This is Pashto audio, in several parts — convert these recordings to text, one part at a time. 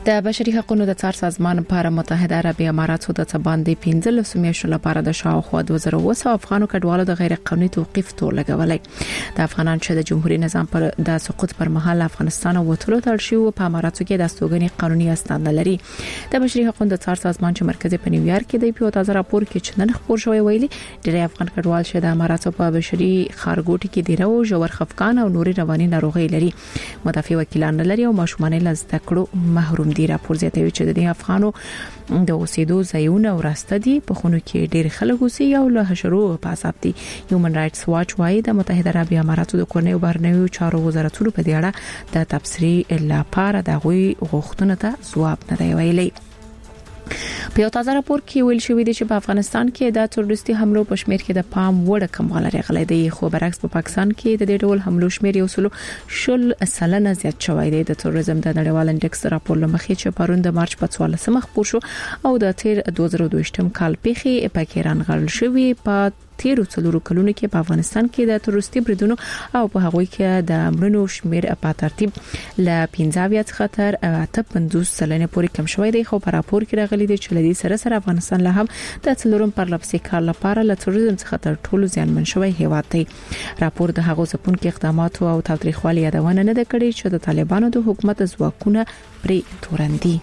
د بشري حقوقو د څار سازمان لپاره متحده عربی اماراتو د باندې 15 میاشتو لپاره د شاوخوا 2000 افغانو کډوالو د غیر قانوني توقيف تور لګولای. د افغانان چې د جمهوریت نظام پر د سقوط پر مهال افغانستان وټولو تړ شو په اماراتو کې د استوګنې قانوني اسناد نه لري. د بشري حقوقو د څار سازمان چې مرکز په نیویارک کې د پیو تازه راپور کې چې نن خبر شوی ویلي ډېر افغان کډوال چې د اماراتو په بشري خارګوټي کې دی راو جوړ خفقان او نوري رواني ناروغي لري. مدافع وکیلان لري او ماشومان له زده کړو محروم دي. راپور زیاتوي چې د افغانو د اوسېدو ځایونه ورسته دي په خونو کې ډېر خلک اوسي او له حشرو په عذاب دي. هیومن رائټس واچ وايي د متحده عربی اماراتو د کورنیو بهرنیو چارو وزارتونو په دې اړه د تبصرې لپاره د غوي غوښتنه ته ځواب نه دی ویلي. په یو تازه راپور کې ویل شوی دی چې په افغانستان کې د تروریستي حملو په شمیر کې د پام وړ کموالی راغلی دی، خو برعکس په پاکستان کې د دې ډول حملو شمیر یو سل زیات شوی دی. د تروریزم د نړیوال انډکس راپور لمخې چې پرون د مارچ په 14 خبر شو او د تیر 2022 کال پیخي په رانغړل شوی په تیرو څلورو کلونو کې په افغانستان کې د تروریستي بریدونو او په هغوی کې د مړنو شمیر په ترتیب ل 15 خطر 58 سلنه پورې کم شوی دی. خو په راپور کې راغلي دی چې لدی سره افغانستان له هم د څلورم پرلپسې کال لپاره له تروریزم څخه تر ټولو زیانمن شوی هیواد دی. راپور د هغو ځپونکو اقداماتو او تاریخوالي یادونه نه ده کړې چې د طالبانو د حکومت ځواکونه پرې تورندي.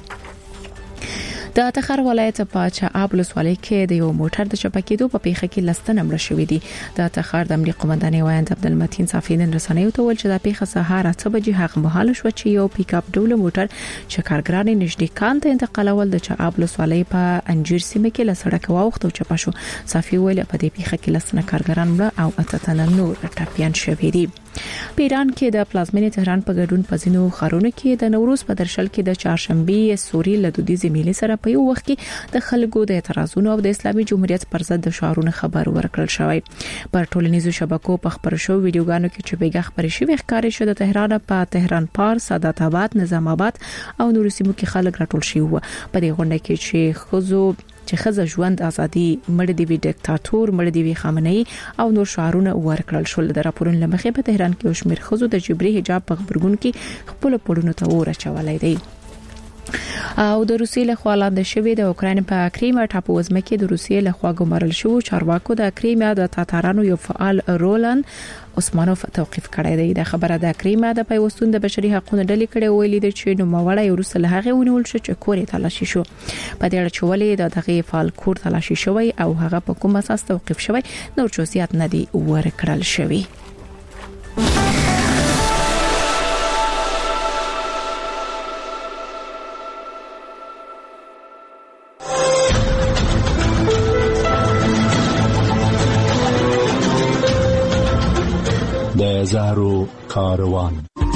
د تخار ولایت په چعاب ولسوالۍ کې د یو موټر د چپکېدو په پیښه کې لستنه مړه شوې دي. د تخار د امنیت قومندان وایند عبدالمتین صافیدین رسنیو ته ویل چې د پیښه سهار 8 بجې هغه مهال شو چې یو پیک اپ ډول موټر چې کارګران نږدې کان ته انتقالول د چعاب ولسوالۍ په انجیر سیمه کې له سړک واوښته چپا شو. صافی ویل په دې پیښه کې لستنه کارګران مړه او اتتنه نور ټاپیان شوې دي. په ایران کې د پلازمینې تهران په ګډون په ځینو ښارونو کې د نوروز په درشل کې د چهارشنبه سوري له دودیزې میلې سره په یو وخت کې د خلکو د اعتراضونو او د اسلامي جمهوریت پر ضد د شعارونو خبر ورکړل شوی. پر ټولنیزو شبکو په خبر شو ویډیوګانو کې چې بیګه خبرې شوې ښکارې شو د تهران په تهران پار، سادات آباد، نظام آباد او نور سیمو کې خلک راټول شوي وو. په دې غونډه کې چې ژوند ازادي، مړ دی وی ډیکټاتور، مړ دی وی خامنه‌ای او نور شعارونه ورکړل شول. د راپورونو لمخې په تهران کې شمیر خزو د جبري حجاب په خبرګون کې خپل پړونو ته ورچولای دی. او د روسیې له خوا لاندې شوی د اوکراین په کریمیا ټاپو وزمه کې د روسیې له خوا ګمارل شو چارواکو د کریمیا د تاتارانو یو فعال رولان عثمانوف توقيف کړی دی. د خبره د کریمیا د پیوستون د بشري حقوقو ډلې کړي ویلي دی چې نو ماوړی روس له هغه ونیول شو چې کورې تلاشي شو. په دې اړه چې ولې د دغه فعال کور تلاشي شوی او هغه په کوم اساس توقيف شوی نور جزئیات نه دي ورکړل شوی. زهرو کاروان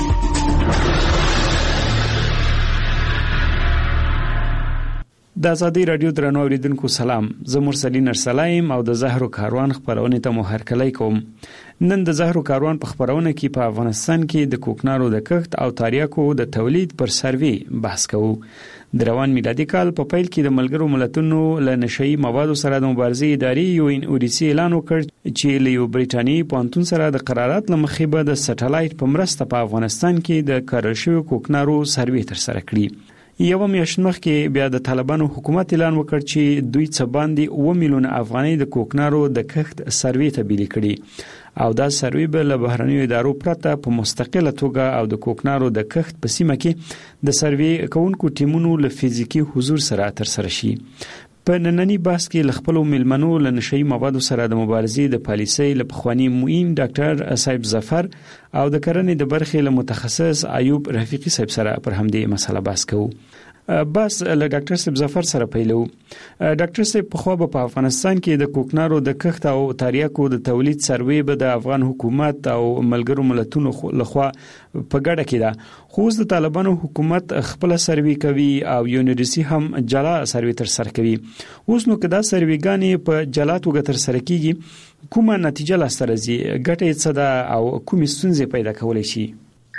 د ازادي رادیو درنو اوریدونکو سلام، زه مرسلین ارسلایم او د زهرو کاروان خبرونه ته مو هرکلی کوم. نن د زهرو کاروان په خبرونه کې په افغانستان کې د کوکنارو د کښت او تاریاکو د تولید پر سروي بحث کوو. د روان میلادي کال په پیل کې د ملګرو ملتونو له نشئی موادو سره د مبارزې ادارې یو اودیسي اعلان وکړ چې له یو بریټانیایی پوهنتون سره د قرارداد لمخې به د سټلایټ په مرسته په افغانستان کې د کارل شوی کوکنارو سروي تر سره کړي. یو میاشت مخکې بیا د طالبانو حکومت اعلان وکړ چې دوی څه باندې 1 میلیون افغانۍ د کوکنارو د کښت سروي ته بیل کړي او دا سروي به له بهرنیو ادارو پرته په مستقله توګه او د کوکنارو د کښت په سیمه کې د سروي کوونکو ټیمونو له فزیکی حضور سره تر سره شي. په نننی بحث کې لخپلو ملمنو له نشئی موادو سره د مبارزې د پالیسۍ له پخوانی معین ډاکټر صاحب ظفر او د کرنې د برخې له متخصص ایوب رفیقی صاحب سره پر همدې مسله بحث کوو. بس له ډاکټر صاحب ظفر سره پیلو. ډاکټر صاحب په خو په افغانستان کې د کوکنارو د کښت او تاریاکو د تولید سروي به د افغان حکومت او ملګرو ملتونو لخوا په ګډه کې ده، خو د طالبانو حکومت خپل سروي کوي او یونیورسيټي هم جلا سروي تر سره کوي. اوس نو کدا سرويګانی په جلا توګه تر سره کیږي، کومه نتیجه لاسته راځي، ګټه څه ده او کومې ستونزې پیدا کولای شي؟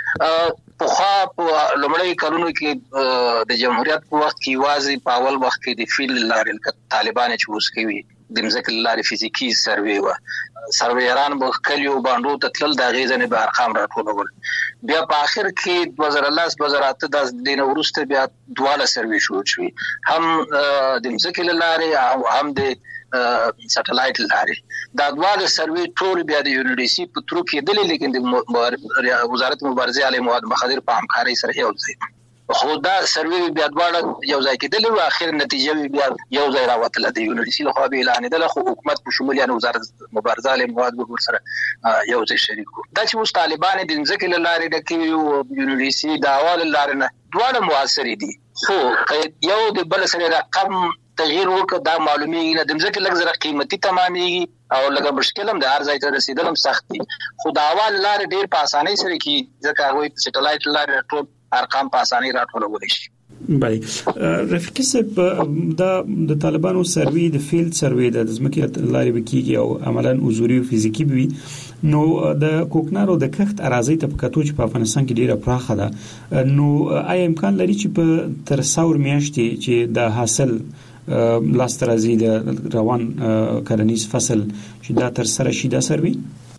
په لومړی کلونو کې د جمهوریت په وخت کې واځي په اول وخت کې د فیل لارل طالبان چې اوس کوي د ځمکې لارې فزیکی سروې و سرویران به کلیو باندې تتل د غیزنې به ارقام راټولول بیا په اخر کې 2010 د دین ورسته بیا دواله سروې شروع شوې هم د ځمکې لارې او هم د سټلایټ لارې دا دواله سروې ټول بیا د یونیورسيټي په تر کې دلې لیکن د وزارت مبارزه علی مواد مخدر په همکارۍ سره یو ځای خو دا سروې بیا دواړه یو ځای کې دلې او اخر نتیجه بیا یو ځای راوتله د یونیورسيټي له خوا به اعلان دله خو حکومت په شمول یعنی وزارت مبارزه علی مواد ور سره یو ځای شریکو دا چې اوس طالبان د ځکه لارې د کې یونیورسيټي د اول لارې نه دواړه موثر دي خو یو د بل سره رقم تغییر وکړه دا معلومیږي نه د ځکه لږ زره قیمتي تمامېږي او لږه مشکل هم د هر ځای ته رسیدل هم سخت دي خو دا اول لارې ډیر په اسانۍ سره کې ځکه هغه سټلایټ لارې ټول ارقام په اسانۍ راټولول شي بله رفیق صاحب د طالبانو سروي د فیلډ سروي د ځمکې لارې بکیږي او عملاً حضوري او فزیکی وي نو د کوکنارو د کښت اراضي ته په کتو چې په افغانستان کې ډیره پراخه ده نو آیا امکان لري چې په تر 100 میاشتې چې د حاصل لاسترازي د روان کرنیز فصل چې دا تر سره شي دا سروي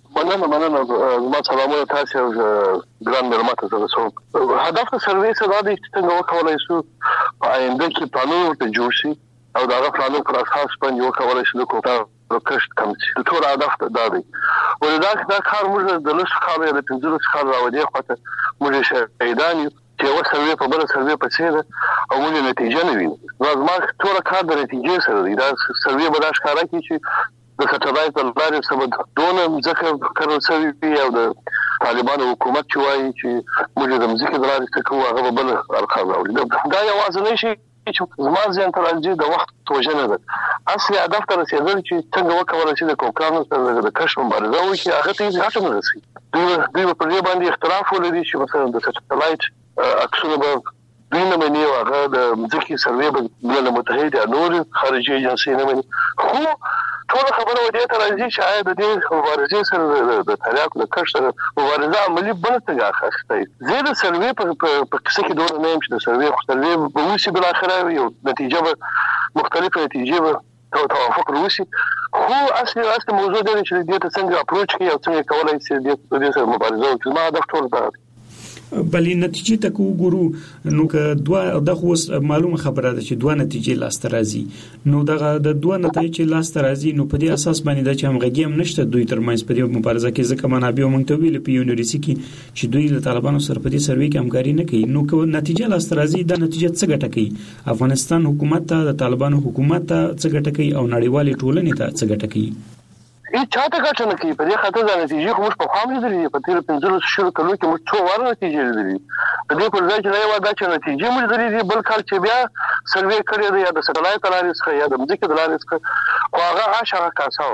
مننه ما سلامونه تاسو ګران مرمت تاسو هدف سروي څه دی چې څنګه وکولای شو په آینده کې پلانونه ته جوړ شي او دا پلانونه پر اساس باندې وکولای شو د کوټه کښت کم شي ټول هدف دا دی ولدا کار موږ د لږ خاله د 15 خاله راوړي خو موږ شهیدان چې و سروي په بل سروي په څیر او موږ نتیجه نه وینو زما ټول کار د نتیجې سره دی دا سروي به دا ښکارا کوي چې د سټلایټ لارې سبب دونه ځکه کارول شوی او د طالبانو حکومت چې وایي چې موږ د ځمکې د لارې څخه کوو هغه بل ارقام راوړي دا یوازې نشي چې زما ځین تر راځي د وخت وژنه ده اصلي هدف ته رسیدل چې څنګه وکولای شي د کوکانو سره د کښت مبارزه وکړي هغه ته ځاټ نه رسي دوی په دې باندې اختلاف ولري چې مثلا د سټلایټ عکسونه به دوی نه مني او هغه د ځمکې سروي به د متحده نور خارجي ایجنسي نه مني خو ټول خبره ودی ته راځي چې آیا د دې مبارزې سره د تریاکو د کښت سره مبارزه عملی بل څنګه اخیسته زه د سروي په کیسه کې دوه نه يم چې د سروي خو سروي به وسی بل اخره یو نتیجه مختلفه نتیجه به توافق وروسي خو اصلي موضوع دی چې دې ته څنګه اپروچ کوي او څنګه کولای شي د دې سره مبارزه وکړي ما هدف ټول دا بلې نتیجې ته وګورو نو که دغه معلومه خبره ده چې دوه نتیجې لاسته راځي نو دغه د دوه نتایج لاسته راځي نو په دې اساس باندې د چې همغږي هم نشته دوی ترمنځ په دې مبارزه کې ځکه منابع مونږ ته ویل په یونیورسيټي کې چې دوی له طالبانو سره په دې سروي کې همکاري نه کوي نو که نتیجه لاسته راځي دا نتیجه څه ګټه کوي افغانستان حکومت ته د طالبانو حکومت ته څه ګټه کوي او نړیوالې ټولنې ته څه ګټه کوي چاته ګټه نه کوي په دې خاطر د نتیجې خو موږ په خام لیدلې په تیر 15 شهور کلو کې موږ څو واره نتیجې لیدلې په دې پر ځای چې یو دا چې نتیجې موږ لیدلې بل کال چې بیا سروي کړی دی یا د سټلایټ لارې څخه یا د ځمکې د لارې څخه خو هغه عاشقه کاساو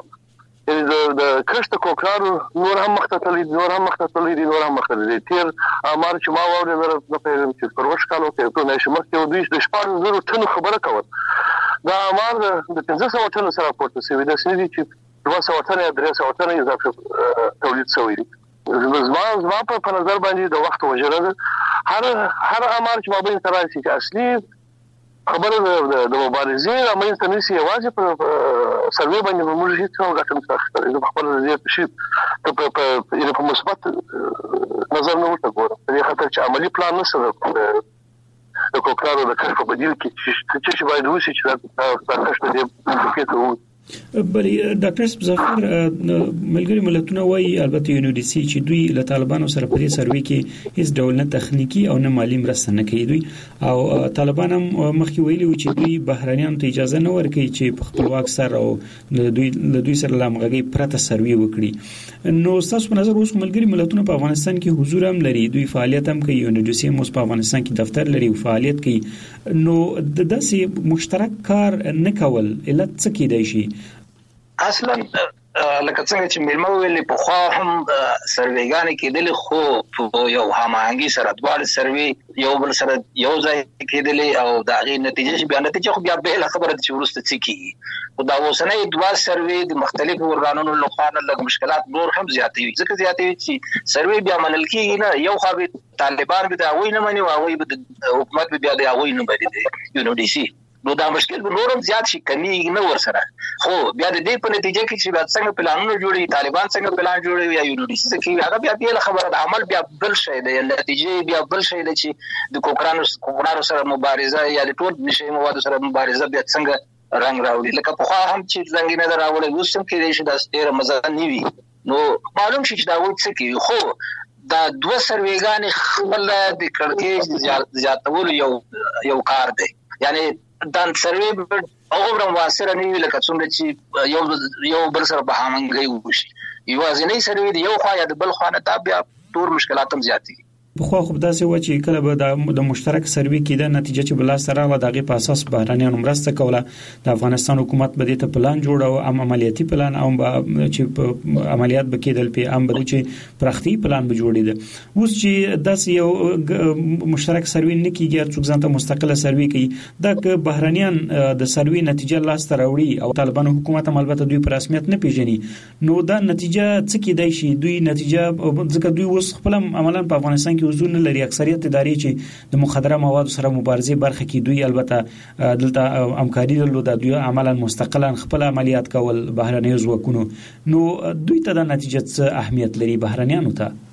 د کښت کوکارو نور هم مختلف نور هم مختلف تیر امر چې ما وره نه پیژم چې پر وښ کالو کې ټول نشي مخکې دوی د 1400 ټن خبره کوله دا امر د 1500 ټن سره پورته شوی د سړي چې 200 ټن یا 300 ټن اضافه تولید شوی دی زما په نظر باندې د وخت وجره ده هر امر چې مابین سره چې اصلي خبره د مبارزې رامنځ ته نشي یوازې په سروي باندې موږ هیڅ غټم څه د خپل دې شي په مثبت نظر نه ورته ګورم په خاطر چې عملی پلان نشته د کوکارو د کار په بدیل کې چې باید وشي چې دا کښت دې کېږي بلې ډاکټر ظفر ملګری ملتونه وايي البته یونیورسيټي چې دوی له طالبانو سره په دې سروي کې هیڅ ډول نه تخنیکی او نه مالی مرسته نه کوي دوی او طالبان هم مخکې ویلي و چې دوی بهرانيانو ته اجازه نه ورکوي چې په خپلواک سره او دوی سره لامغږي پرته سروي وکړي نو تاسو په نظر اوس ملګری ملتونه په افغانستان کې حضور هم لري دوی فعالیت هم کوي یونیورسيټي مو په افغانستان کې دفتر لري او فعالیت کوي نو د داسې مشترک کار نه کول علت څه کېدای شي اصلا لکه څنګه چې ملمو ویلې په خو هم سرویګان کېدل خو په یو هماهنګي سره دواړه سروي یو بل سره یو ځای کېدل او دا غي نتیجه بیا نتیجه خو بیا به خبره چې ورسته څه کیږي خو دا وسنۍ دوا سروي د مختلفو ارګانونو له خوا لږ مشکلات نور هم زیاتوي ځکه زیاتوي چې سروي بیا منل کیږي نه یو خو طالبان به دا وای نه مني او وای به حکومت بیا دا وای نه بری دی یونیورسيټي نو دا مشکل به نورم زیات شي کمی نه ورسره. خو بیا د دې په نتیجه کې چې بیا څنګه پلانونه جوړي، طالبان څنګه پلان جوړي یا یونیورسيټي کې هغه بیا د خبره د عمل بیا بل شي د نتیجه بیا بل شي د چې د کوکرانو سره مبارزه یا د ټول نشي موادو سره مبارزه بیا څنګه رنگ راوړي. لکه په خوا هم چې څنګه نه راوړي اوس هم کې چې د ډېر مزه نیوي نو معلوم شي چې دا وڅ کې. خو دا دوه سرویګان خپل د کړکېچ زیاتول یو کار دی، یعنی دا سروي اوغه موثر نه وی لکه څنګه چې یو بل سره به همغږي وشي. یو ځینې سروي دی یو خوا یا د بل خوا نه تا بیا ټول مشکلات هم زیاتې. بخوا خو داسې و چې کله به د مشترک سروي کې د نتیجه چې بل سره غو دغه په اساس بهرانيانو مرسته کوله، د افغانستان حکومت به د ته پلان جوړاو، عملیاتي پلان او چې عملیات به کېدل په ام به چې پرختي پلان به جوړیده. اوس چې داسې یو مشترک سروي نه کیږي، څوک ځانته مستقله سروي کوي، د بهرانيان د سروي نتیجه لاس ته راوړي او طالبان حکومت هم البته دوی په رسمیت نه پیژني، نو دا نتیجه څه کېدای شي؟ دوی نتیجه ځکه دوی اوس خپل عملاً په افغانستان حضور نه لري. اکثریت ادارې چې د مخدره موادو سره مبارزه برخه کې دوی البته دلته همکاري درلوده، دوی عملاً مستقلا خپل عملیات کول بهرنیو ځواکونو، نو دوی ته د نتیجه څه اهمیت لري بهرنیانو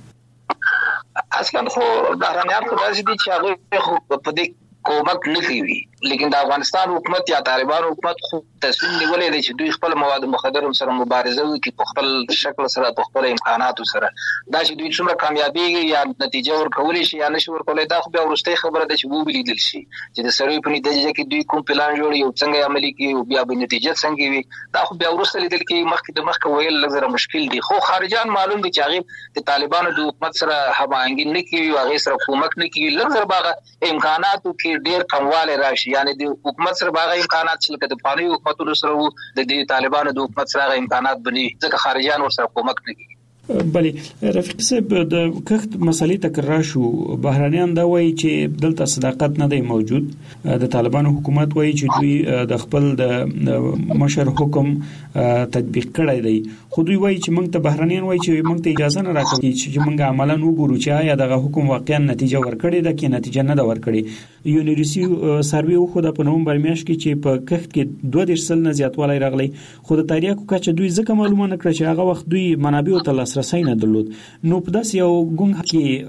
ته؟ اصلا خو بهرنیان خو داسې دي چې هغه خو په دې کومک نه کوي، لیکن د افغانستان حکومت یا طالبان حکومت خو تصمیم نیولې دی چې دوی خپل مواد مخدر سره مبارزه وکړي په خپل شکل سره، په خپل امکاناتو سره. دا چې دوی څومره کامیابی یا نتیجه ورکولې شي یا نشي ورکولای دا خو بیا ورسته خبره ده چې وو بلیدل شي چې د سروي په نتیجه کې دوی کوم پلان جوړي او څنګه عملي کوي او بیا به نتیجه څنګه وي دا خو بیا ورسته لیدل کې مخکې د مخکې ویل لږه مشکل دي. خو خارجان معلوم دي چې هغه د طالبانو د حکومت سره هماهنګي نه کوي او هغه سره کومک نه کوي، لږه باغه امکاناتو کې ډېر کمواله راشي، یعنی د حکومت سره باغه امکانات چې د پانی حکومتونو سره د طالبانو د حکومت سره امکانات بني ځکه خارجيان ورسره کومک نه کوي. بلې رفیق صاحب د کښت مسلې تکرار شو، بهرانيان دا وایي چې دلته صداقت نه دی موجود، د طالبانو حکومت وایي چې دوی د خپل د مشر حکم تطبیق کړی دی، خو دوی وایي چې موږ ته بهرانيان وایي چې موږ ته اجازه نه راکوي چې موږ عملاً وګورو چې آیا دغه حکم واقعا نتیجه ورکړي ده کې نتیجه نه ده ورکړي. یونیورسيټي سروي خو د نومبر میاشت کې چې په کښت کې 2 نه زیاتوالی راغلی، خو د تاریخو کچه دوی ځکه معلومه نه کړ چې هغه وخت دوی منابع ته لاسرسي نه درلود. نو په داس یو ګونګ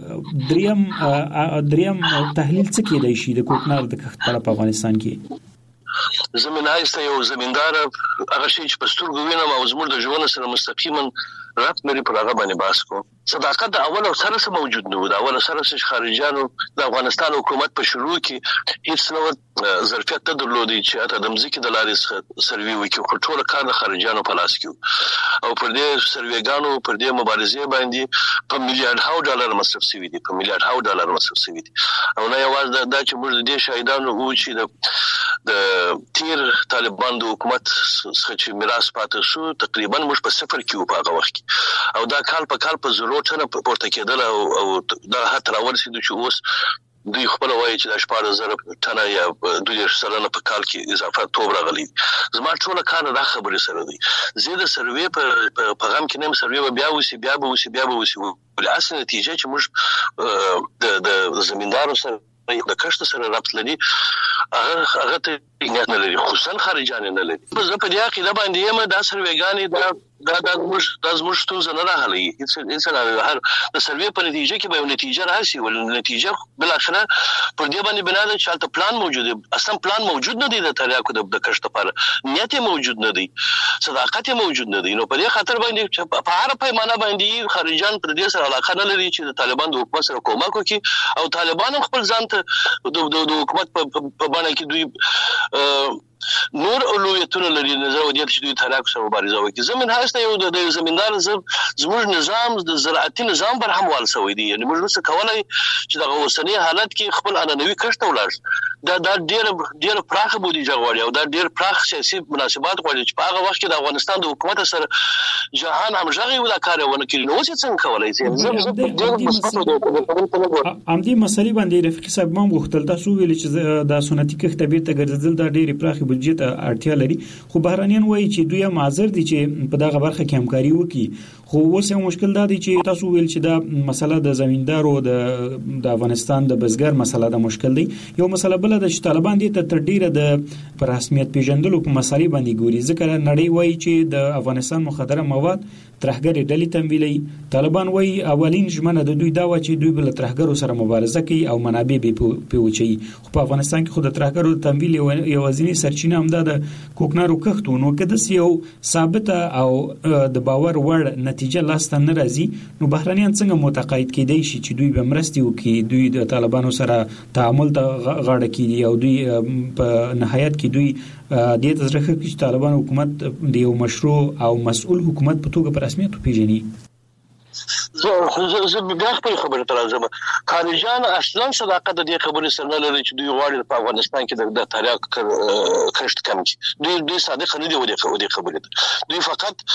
کې دریم تحلیل څه کېدای شي د کوکنار د کښت په افغانستان کې؟ زمينایسته یو زمیندار هغه شی چې په سترګو وینم او زموږ د ژوند سره مستقیما رات مری پر هغه باندې باس کو. صداقت د اول او سره موجود نه و، د اول سره چې خارجانو د افغانستان حکومت په شروع کې هیڅ نو ظرفیت نه درلودي چې اته د مزيک د لارې سروي وکړي، خو ټول کار د خارجانو په لاس کې او پر دې سرویګانو پر دې مبارزې باندې په $1,000,000 ډالر مصرف شوی دي، په $1,000,000 ډالر مصرف شوی دي. او نه یوازې دا چې موږ د دې شاهدانو وو چې د تیر طالبان د حکومت څخه چې میراث پاتې شو تقریبا موږ په صفر کې په هغه وخت او دا کال په کال په 0 پورته کېدل او دا هتر ورسېد چې اوس دوی خپل وایي چې د 14,000 ټنه یا 2,000 په کال کې اضافه توب راغلي. زما ټول کار دا خبره سره دی، زه د سروي په غم کې نیم سروي بیا وسی ول اصل نتیجه چې موږ د زمیندارو سره د کښت سره رابط لري هغه ته نه لري، خصوصا خارجان نه لري. زه په دې کې دا باندې یم دا سرویګانی دا زموږ ستونزه نه راغلي. انسان هر د سروي په نتیجه کې به یو نتیجه راشي ول نتیجه بل اخره پر دې باندې بنا ده چې تاسو پلان موجود دی، اصلا پلان موجود نه دی د تریاکو د کښت لپاره، نیت موجود نه دی، صداقت موجود نه دی. نو په دې خاطر باندې په هر پیمانه باندې خارجان پر دې سره علاقه نه لري چې د طالبان د حکومت سره کومک وکړي او طالبان خپل ځان ته د حکومت په باندې کې دوی نور اولویتونه لري، نظر ودیت چې دوی تریاکو سره مبارزه وکړي. زمين هسته یو د زمیندار زموږ نظام د زراعتي نظام پر هم وال سوی دی، یعنی موږ څه کولای چې د اوسنی حالت کې خپل انانوي کښت ولاړ دا ډیر پراخه بودی جوړي او دا ډیر پراخ سیاسي مناسبات غواړي چې په هغه وخت کې د افغانستان د حکومت سره جهان همغږي ولا کار ونه کړي. نو څه څنګه کولای شي امدي مسلې باندې رفیق صاحب مام غوښتل تاسو ویل چې د سنتي کښت طبيعت ګرځیدل دا ډیر پراخه بودجه ته اړتیا لري، خو بهرانيان وایي چې دوی معذر دي چې په دغه برخه کې همکاري وکړي، خو اوس یو مشکل دا دی چې تاسو ویل چې دا مسله د زمیندارو د افغانستان د بزګر مسله د مشکل دی. یو مسله بل د طالبان دي ته تر ډیره د پر رسمیت پیژندلو په مسالې باندې ګوري، ځکه نړۍ وایي چې د افغانستان مخدره مواد ترهګری ډلې تمویلي. طالبان وایي اولین ژمنه د دوی دا و چې دوی بل ترهګرو سره مبارزه کوي او منابع به پیوچي. خو په افغانستان کې خود د ترهګرو تمویل یو ځینی سرچینه هم د کوکنارو کښتو نو کده یو ثابته او د باور وړ نتیجه لاسته نه راځي، نو بهرانيان څنګه متقاعد کېدای شي چې دوی به مرستي وکړي، دوی د طالبانو سره تعامل ته غاړه کړي او دوی په نهایت کې دوی د دې تزرخه کې طالبان حکومت د یو مشروع او مسؤل حکومت په توګه په رسمیت پیژني. زه بیا خپل خبره تر ازمه خارجان اصلا صداقت د دې خبرې سره لري چې دوی غواړي په افغانستان کې د تاریخ کښت کم شي. دوی صادق نه دي ودې خبرې، دوی فقط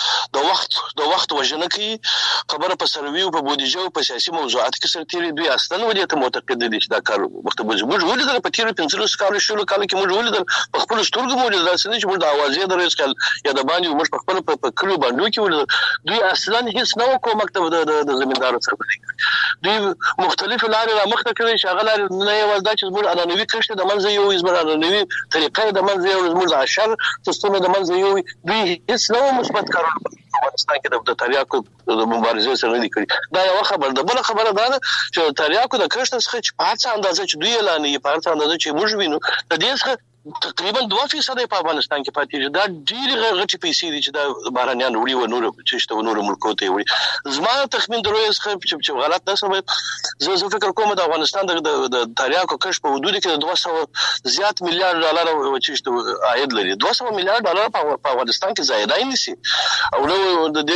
د وخت وژنه کوي، خبره په سروي او په بودیجه او په سیاسي موضوعات کې سره تیری. دوی اصلا ودې ته معتقد دي چې دا کار وخت موږ ولیدل په تیر 15 کال شلو کال کې موږ ولیدل په خپل سترګو موږ داسې چې موږ د اوازې د رئیس کال یا د باندې موږ په خپل په کلو باندې کې ولیدل. دوی اصلا هیڅ نو کوم مکتب د زمیندارو سره دوی مختلف لارې را مخته کړي، شغله نه یو دا چې موږ انانوي کښته د منځ یو زموږ انانوي طریقې د منځ یو زموږ د اشر سیستم د منځ یو. دوی هیڅ نو مثبت کارونه په افغانستان کې د تریاکو د مبارزې سره نه کړي. دا یو خبر ده. بل خبره ده چې تریاکو د کښته څخه چې په هڅه اندازه چې دوی اعلاني په هڅه اندازه چې موږ وینو د دې څخه تقریبا 2% په افغانستان کې پاتې دي. دا ډېر غټي پیسې دي چې دا بهرانيان وړي و نور چې شته نور ملکو ته وړي. زما تخمین درو چې غلط نه سم زه فکر کوم د افغانستان د تریاکو کښ په حدود کې 200 زیات میلیارډ ډالر چې شته عاید لري. 200 میلیارډ ډالر په افغانستان کې زیاتای نشي او نو د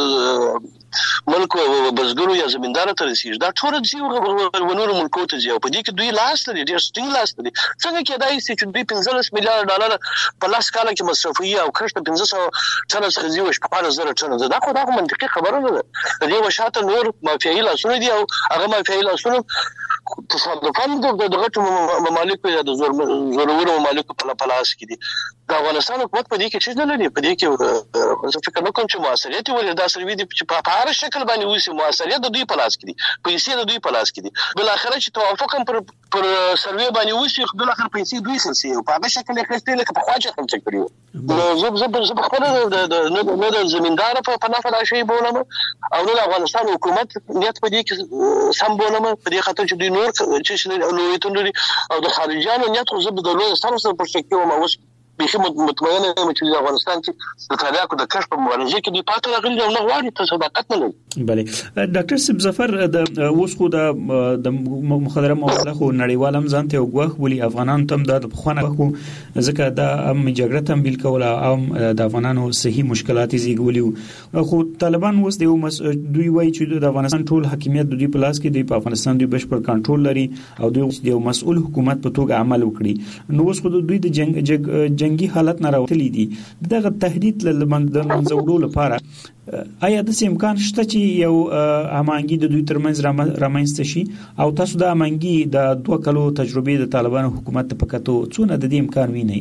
دې ملک بزګرو یا زمیندار ته رسیږي. دا ټول ځي ونور ملکو ته ځي او په دې کې دوی لاس لري، ډېر ستینګ لاس لري. څنګه کېدای شي چې دوی 15 میلیارډ ډالر په لاس کال کې مصرفي او کښته 1500 ټن څخه زیوش په 5000 ټن. دا خو دا منطقي خبره نه ده. د دې وشاته نور مافیایي لاسونه دي او هغه مافیایي لاسونه تصادفاً د غټو ممالکو یا د زورورو ممالکو په لاس کې دي. د افغانستان حکومت په دې کې څه نه لري. په دې کې زه فکر نه کوم چې موثریت ولري. دا سروي دي چې په هر شکل باندې وسی موثریت د دوی په لاس کې دي، پیسې د دوی په لاس کې دي. بل اخر چې توافق هم پر سروي باندې وسی بل اخر پیسې دوی خرڅي او په هغه شکل کې خرڅي لکه په خواجه خرڅ کړیو. زه خپل د زمیندار په نفع دا شی بولم او نو افغانستان حکومت نیت په دې کې سم بولم په دې خاطر چې دوی نور چې لویتون لري او د خارجيانو نیت خو زه د لوی سره پرسپکټیو ما اوس بخي مطمئنه یم چې د افغانستان کې د تریاکو د کښت په مبارزه کې دی پاتې راغلي او نه غواړي ته صداقت نه لري. بله ډاکټر سیب ظفر د اوس خو د مخدره مواد خو نړیوال هم ځانته وګوخ بولی افغانان تم د خونه خو ځکه د جګړه تمویل کوله او د افغانانو صحیح مشکلات زیږولیو. خو طالبان اوس دوی وایي چې د افغانستان ټول حاکمیت د دوی په لاس کې دی، په افغانستان دوی بشپړ کنټرول لري او دوی یو مسؤل حکومت په توګه عمل وکړي. نو اوس خو دوی د جنگي حالت نه راوتلي دي. دغه تهدید له منځوړو لپاره آیا د امکان شته چې یو امانګي د دوی ترمنځ رامنځته شي او تاسو د امانګي د 2 کلو تجربه د طالبانو حکومت په کتو څونه د دې امکان ویني؟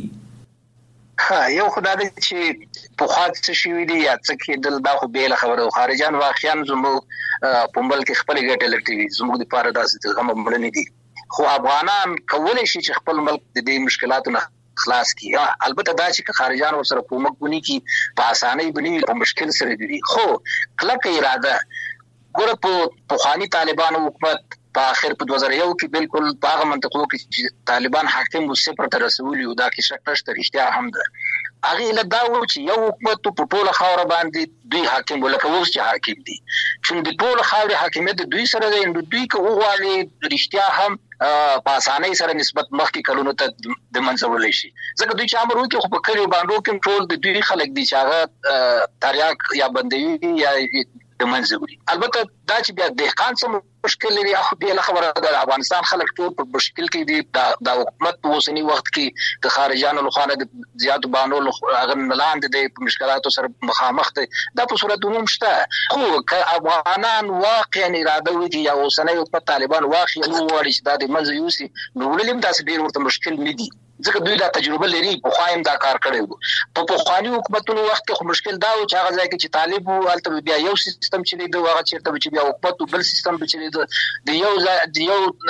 یو خدای چې په خاطر شي وی دي یا څه کې دا خو به خبره خارجان واقعا زموږ په ملک خپل ګټه لټوي، زموږ د پاره داسې غم مړنی دي. خو افغانان کولای شي چې خپل ملک د دې مشکلاتو نه خلاص کی. البته دا چې خارجان ورسره کومک ونی کی په اسانۍ بنی په مشکل سره دي. خو کلک اراده ګور په خواني طالبانو حکومت په اخر په 2001 کې بالکل په منطقو کې چې طالبان حاکم و صفر تر رسولي دا کې شک نشته، رښتیا هم ده. هغه له دا و چې یو حکومت په ټوله خاور باندې دوی حاکم ولکه اوس چې حاکم دي چې د ټوله خاور حاکمیت دوی سره دی. دوی کو غواړي رښتیا هم په اسانۍ سره نسبت مخکې کلونو ته د منځول شي. ځکه دوی چې امر وکړي خو په کلیو باندې کوم ټول د دوی خلک دي چې هغه تریاک یا بندوي یا د منځوري. البته دا چې بیا دهقان سم مشکل لري او بیا خبره د افغانستان خلک ټول په مشکل کې دي. د حکومت په اوسنی وخت کې د خارجانو لخوا د زیات باندې هغه ملاند دي په مشکلاتو سره مخامخ دي. دا په صورت عموم شته. خو افغانان واقعا اراده وکړي یا اوسنی حکومت طالبان واقعا وایي چې دا د منځ یوسي نو ولیم تاسو ډیر ورته مشکل نه دي. ځکه دوی دا تجربه لري په خوایم دا کار کړی په خواني حکومتونو وخت کې خو مشکل دا و چې هغه ځای کې چې طالب وو هلته بیا یو سیستم چې دی هغه چیرته چې بیا حکومت بل سیستم چې دی د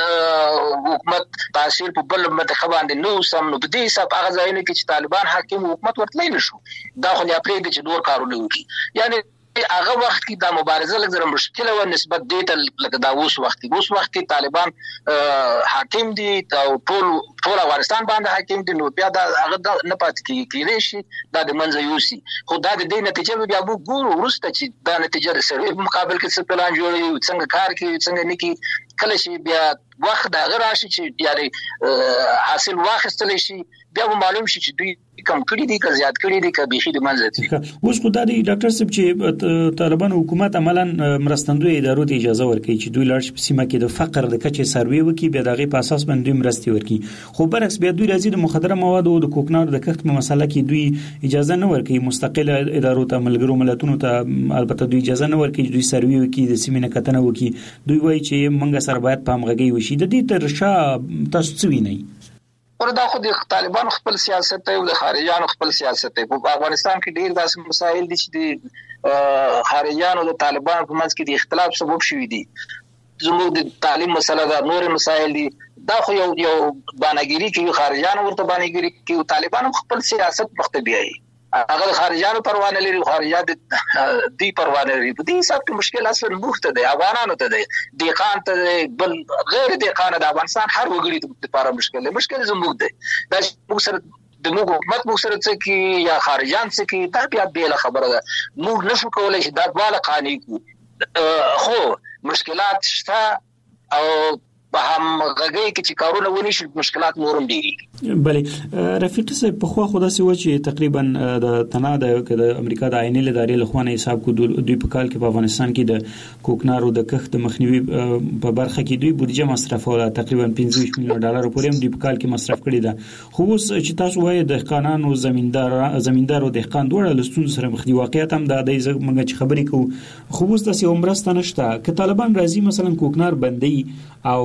یو حکومت تاثیر په بل منطقه باندې نو سم نو په دې حساب هغه ځای کې چې طالبان حاکم حکومت ورتلای نشو دا خو یا پرې چې نور کارونه وکړي یعنی هغه وخت کې دا مبارزه لږ مشکله و نسبت دې ته لکه دا اوس وخت کې طالبان حاکم دي او ټول افغانستان باندې حاکم دي نو بیا دا هغه نه پاتې کیږي شي دا د منځ یوسي خو دا د دې نتیجه بیا موږ ګورو ورسته چې دا نتیجه د سروې په مقابل کې څه پلان جوړوي څنګه کار کوي څنګه نه کوي کله شي بیا وخت دا غراشي چې یاري حاصل واخیستل شي بیا معلوم شي چې دوی کم کړي دي که زیات کړي دي که بيخي د منځ اوس خو د ډاکټر صاحب چې طالبان حکومت عملاً مرستندوی ادارو ته اجازه ورکړي چې دوی لاړ شي سیمه کې د فقر د کچې سروې وکړي بیا دغه په اساس باندې مرستي ورکړي خو برعکس بیا دوی راځي د مخدره مواد او د کوکنار د کښت په مسله کې دوی اجازه نه ورکړي مستقله ادارو ته ملګرو ملتونو ته البته دوی اجازه نه ورکړي دوی سروې وکړي د سیمې نه کتنه وکړي دوی وایي چې منګه سره باید په همغږي وشي د دې تر شا تاسو څه وینئ وردا خو د طالبان خپل سیاست او د خارجيانو خپل سیاست په افغانستان کې ډیر داسې مسایل دي چې د خارجيانو او د طالبان په منځ کې د اختلاف سبب شوي دي زموږ د تعلیم مسله دا نور مسایل دي دا خو یو بانګيري کې خارجيانو ورته بانګيري کې طالبان خپل سیاست مختبيي هغه خارجيانو پروا نه لري خارجيات دي پروا نه لري په دې حساب کې مشکل اصل مخته دی افغانانو ته دی دیقان ته بل غیر دیقان د افغانستان هر وګړي لپاره مشکل زموږ دی دا موږ سره د موږ حکومت موږ سره څه کې یا خارجيان څه کې دا بیا بیل خبره ده موږ نشو کولای چې دا ډول قانوني کو خو مشکلات شته او په هم غږی کې چې کارونه ونی شي مشکلات نورم ډیری بله رفیق صاحب په خو خداسي و چې تقریبا د تنا د امریکا د عیني لداري لخوانه حساب کو دوی په کال کې په افغانستان کې د کوکنارو د کښت مخنیوي په برخه کې دوی بودیجه مصرفوله تقریبا 15 میلیون ډالر پورې هم دوی په کال کې مصرف کړی ده خو اوس چې تاسو وایي د قانون او زمیندار او دهقان دواړه لستون سره مخ دي واقعیت هم د دې زمونږ چې خبرې کوو خو اوس تاسو عمرسته نشته ک طالبان راځي مثلا کوکنار بندي او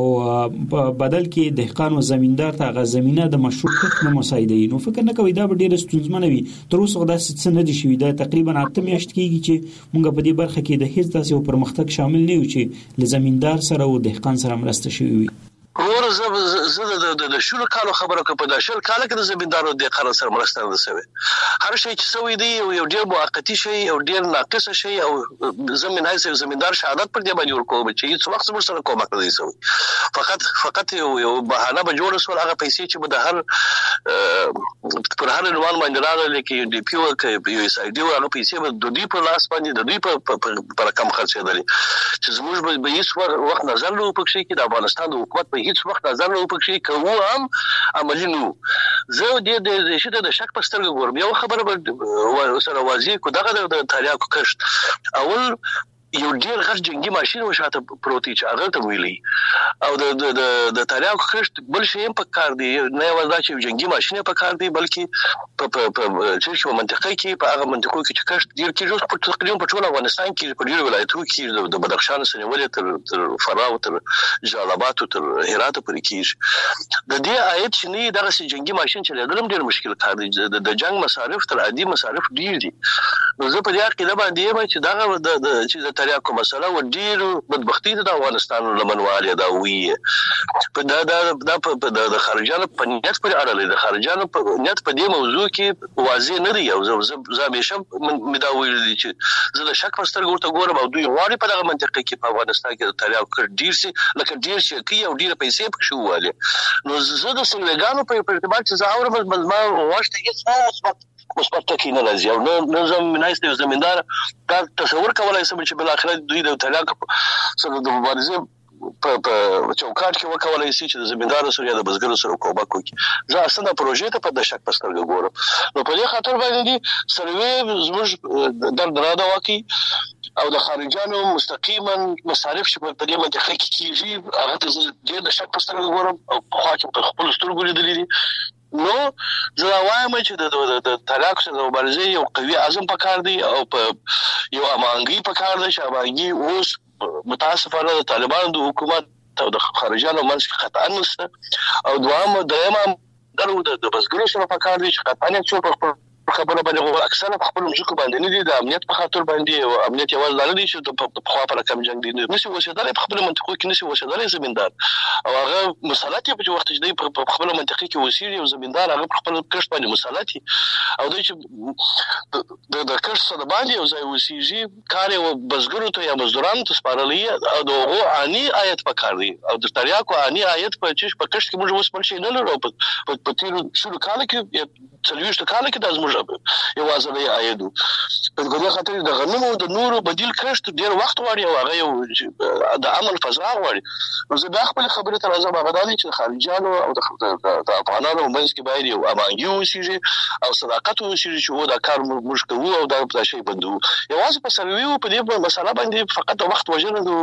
بدل کې دهقان او زمیندار ته غو زمينه د مشروع کښت نه مساعده نو فکر نه کوي دا ډېر ستونزمن وي تر اوسه دا څه نه دي شوی دا تقریبا 8 میاشت کېږي چې موږ په دې برخه کې د هیڅ داسې پرمختګ شامل نه یو چې لزمیندار سره او دهقان سره مرسته شوی وي ور زه د شلو کالو خبره کوم په شل کال کې د زمیندارو د قرار سره مرسته نه شوی هر شي چې سوي دی یو ډیر موقتی شي او ډیر ناقص شي او زمينای زمیندار شهادت پر دې باندې ورکوم چې هیڅ وخت سره سره کومک نه دی سوی فقط یو بهانه به جوړ سول هغه پیسې چې به د هر پر هر عنوان باندې راغلي کې ډي پی او کې یو اس ای ډي او پیسې به د دوی په لاس باندې د دوی په رقم خرڅېدل چې زموږ به هیڅ وخت نظر نه وکړي چې د افغانستان حکومت هیڅ وخت نظر نه وکړي کوو هم عملی نو زه د شته د شک پسترګ ګورم یو خبره سره واضح کو دغه د تاریخ کښت اول یو ډیر غټ جنگي ماشين وشاته پروتي چې هغه ته ویلي او د تاریخ کښت بل شي په کار دی نه وځي چې جنگي ماشين په کار دی بلکې په چې منطقه کې په هغه منطقو کې چې کښت ډیر کېږي په تقریبا په ټول افغانستان کې په ډیر ولایتونو کې د بدخشان سنولې تر فراه تر جلالاباد تر هرات پورې کېږي د دې آیت چې نه دغه جنگي ماشين چې لرم ډیر مشکل کار دی د جنگ مصارف تر عادي مصارف ډیر دي نو زه په دې اړه کې باندې چې دغه چې تاریخ کوم مسله و ډیر بدبختی د افغانستان لمنواله دا وی په د خارجانو په نیت پر اړه لري د خارجانو په نیت په دې موضوع کې واضح نه دی او زه همیشه مداوي دي چې زه د شک پستر ګورته ګورم او دوی غواړي په دغه منطقه کې په افغانستان کې د تاریخ ډیر سي لکه ډیر شي کې او ډیر پیسې پکې شواله نو زه د سنوګانو په ارتباط چې زه اورم مزما واشته هیڅ مثبت تکي نه راځي او نظم مناسب زمیندار دا تصور کولای شم چې بل اخر دوی د طلاق سره د مبارزه په چوکاټ کې وکولای شي چې د زمیندار سره یا د بزګر سره کومک وکړي زه اصلا پروژې ته په دشک پسترګ ګورم نو په دې خاطر باندې سروې زموږ درد را دا واقعي او د خارجانو مستقیما مصارف چې په دې منطقه کې کیږي هغه ته د شک پسترګ ګورم او په خپل سترګو لیدلې نو زه وایم چې د طلاق سره مبارزه یو قوي عزم پکار دی او په یو امانګي پکار دی چې امانګي اوس متاسفانه د طالبانو د حکومت او د خارجانو منځ کې خطا نشته او دوام بزګرو د بزګرو سره په کار دي چې قطعاً څو خبره باندې اکثره په خپل مشکو باندې نه دي د امنیت په خاطر باندې او امنیت یوازې نه دي چې په خوا پر کم جنگ دي نشي وسیدل په خپل منطقو کې نشي وسیدل زمیندار او هغه مسالات په وخت چې په خپل منطقه کې وسیلي او زمیندار هغه په خپل کښت باندې مسالات او د چې د کښت سره باندې او ځای وسیږي کار او بزګرو ته یا مزدورانو ته سپارلې او دغه اني آیت په کار دي او د تریاکو اني آیت په چې په کښت کې موږ وسپل شي نه لرو په تیر شروع کال کې څلويشت کال کې د ازموږ یوازې د عاید په دغه خاطر د غنمو د نورو بدیل کښت ډیر وخت وړي او هغه یو د عمل فضا وړي نو زه د خپل خبرې تر ازه بغدادي چې خارجانو او د افغانانو منځ کې باید یو امانګي وشي او صداقت وشي چې و دا کار موږ کوو او دا شی بندو یوازې په سروي په دې مسله باندې فقط وخت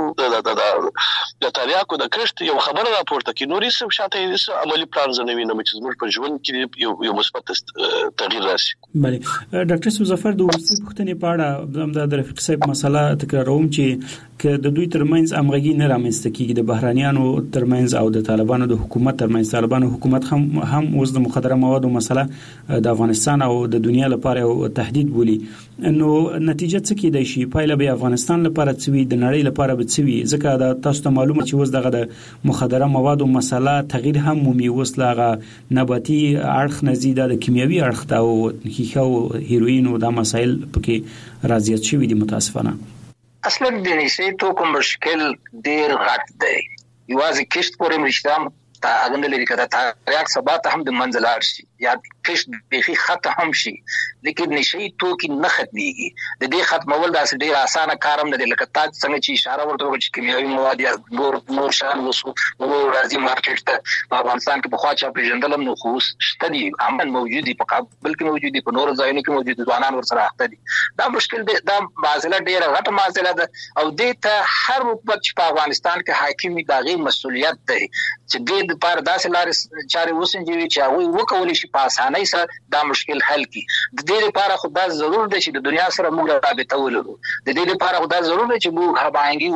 وژنه د تاریاکو د کښت یو خبره راپورته کی نورې څه شاته یې عملی پلان زنوي نه چې موږ په ژوند کې یو مثبت تغییر راشي. بله ډاکټر سوزفر د ورسي پښتنې په اړه د رفیق صاحب مسله تکراروم چې د دوی ترمنځ امغږي نه رامنځته کیږي د بهرانيانو ترمنځ او د طالبانو د حکومت ترمنځ. طالبانو حکومت هم اوس د مخدره موادو مسله د افغانستان او د دنیا لپاره یو تهدید بولي نو نتیجه څه کیدای شي پایله به افغانستان لپاره څوي د نړۍ لپاره به څوي ځکه دا تاسو ته معلومه چې اوس دغه د مخدره موادو مسله تغییر هم مومي وسلغه نباتي اړخ نزيده د کیمیاوي اړخ دا او هیښه او هیروین او دا مسایل پکې راځي شوی دي متاسفانه. اصلا د نشي توکو مشکل ډیر غټ دی یوازې کښت پورې مرشتام تا اګند لري کړه تا ریاک سبا ته هم د منځلار شي یا کښت به ختم هم شي لیکن نشي توکي نه ختميږي د دې ختمول داسې ډیر اسانه کارم نه دی لکه تاسو څنګه چې اشاره ورته وکړه چې کیمیاوي مواد یا نور شان وسو راځي مارکیټ ته په افغانستان کې په خوا چا پیژندلم نو خو شته دي عمل موجود دي په کابل کې موجود دي په نور ځایونو کې موجود دي ځوانان ورسره اخته دي دا مشکل دی دا معضله ډیره غټه معضله ده او دې ته هر حکومت په افغانستان کې حاکم دی غي مسؤلیت دی چې دې لپاره داسې لارې چارې وسنجوي چې هغه وکولي شي په اسانۍ سره دا مشکل حل کی د دې لپاره خدای ضرور دی چې د دنیا سره موږ رابطه ولرو د دې لپاره خدای ضرور دی چې موږ هماهنګي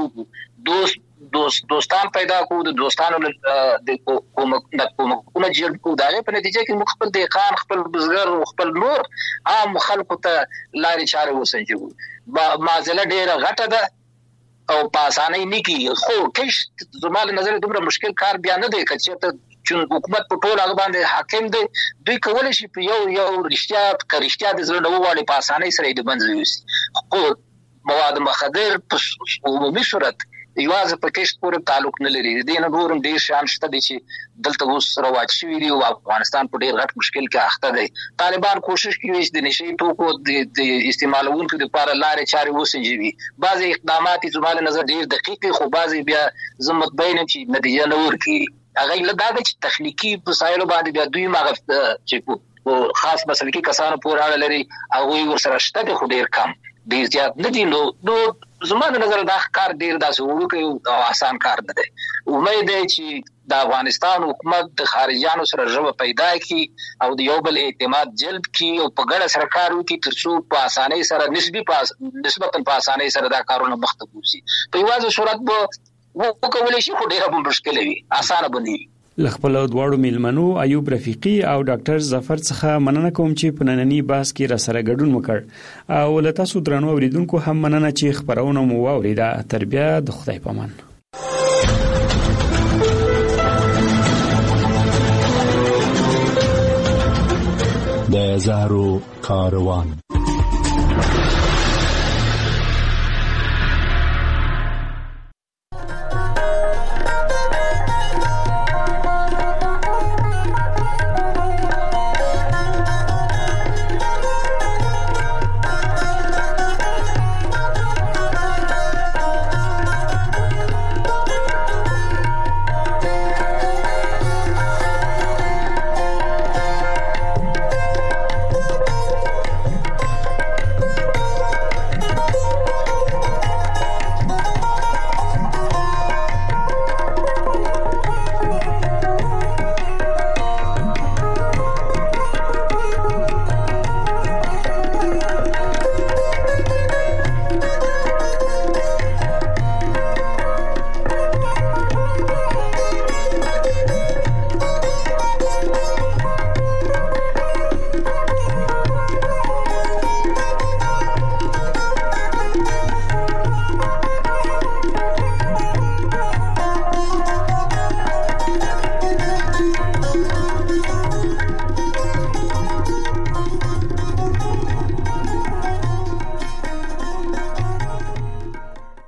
وکړو دوستان پیدا کوو د دوستانو د کومه جلب کوو دا په نتیجه کې موږ خپل دهقان خپل بزګر خپل نور عام خلکو ته لارې چارې وسنجوي معضله ډیره غټه ده او په اسانۍ نه کیږي خو کښت زموږ نظر دومره مشکل کار بیا نه دی چې چې حکومت په ټول هغه باندې حاکم دی دوی کولای شي په یو رښتیا د زړه نووالی په اسانۍ سره د منځ یوسي خو مواد مخدر په عمومي صورت یوازې په کښت پورې تعلق نه لري د نه نورم ډیر شان شته دي چې دلته اوس رواج شوی دی او افغانستان په ډیر غټ مشکل کې اخته دی طالبان کوشش کوي چې د نشي توکو د استعمالونکو لپاره لارې چارې وسنجوي بعضي اقدامات زموږ نظر ډیر دقیق خو بعضي بیا زموږ بینم چې نتیجه نه ورکړي هغه لدا د تخنیکی وسایلو باندې بیا دوی ماغه چې خاص مسلکی کسانو پورې اړه لري هغه ورسره شته خو ډیر کم ډیر زیات نه دي نو زموږ نظر دا کار ډیر داسې وګړو او آسان کار نه دی امید دی چې د افغانستان حکومت د خارجيانو سره ژبه پیدا کړي او د یو بل اعتماد جلب کړي او په ګډه سره کار وکړي ترڅو په اسانۍ سره نسبتا په اسانۍ سره دا کارونه مخته وځي په یوازې صورت به وکولای شي خو ډیره مشکل وي اسانه بني لخپل دواړو میلمنو ایوب رفیقی او ډاکټر ظفر څخه مننه کوم چې په نننی بحث کې را سره ګډون وکړ او له تاسو درنو اوریدونکو هم مننه چې خبرونه مو واوریده تربیه د خدای پامان د زهرو کاروان